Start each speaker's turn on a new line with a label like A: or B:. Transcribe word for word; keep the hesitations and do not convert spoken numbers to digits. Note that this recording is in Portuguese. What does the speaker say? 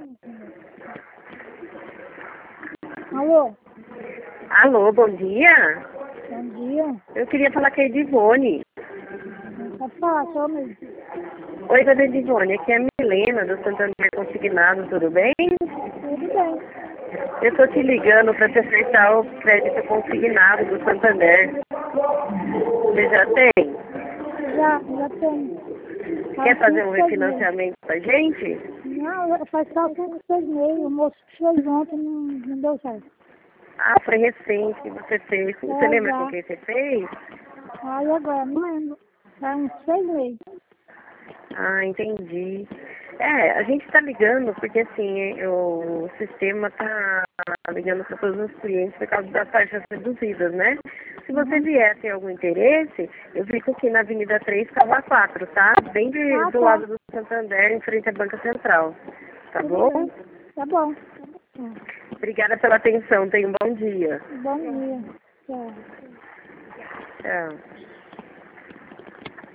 A: Alô?
B: Alô, bom dia.
A: Bom dia.
B: Eu queria falar com a Edivone.
A: Pode falar, só mesmo.
B: Oi, dona Edivone, aqui é a Milena, do Santander Consignado, tudo bem?
A: Tudo bem.
B: Eu estou te ligando para te acertar o crédito consignado do Santander. Você já tem?
A: Já, já tenho.
B: Quer
A: Faz
B: fazer um
A: cinco, seis meses.
B: refinanciamento com a gente?
A: Não, faz só cinco, seis meses. O moço que fez ontem não, não deu certo.
B: Ah, foi recente que você fez. Você
A: É,
B: lembra
A: já.
B: com quem você fez?
A: Aí agora, não lembro. Faz uns seis meses.
B: Ah, entendi. É, a gente está ligando porque assim, o sistema está ligando para todos os clientes por causa das taxas reduzidas, né? Se você
A: Uhum.
B: vier ter algum interesse, eu fico aqui na Avenida três, Cava quatro, tá? Bem de,
A: Ah,
B: do
A: tá.
B: lado do Santander, em frente à Banca Central. Tá
A: Tudo
B: bom?
A: bem. Tá bom. Tá.
B: Obrigada pela atenção. Tenha um bom dia.
A: Bom dia. Tchau.
B: Tchau.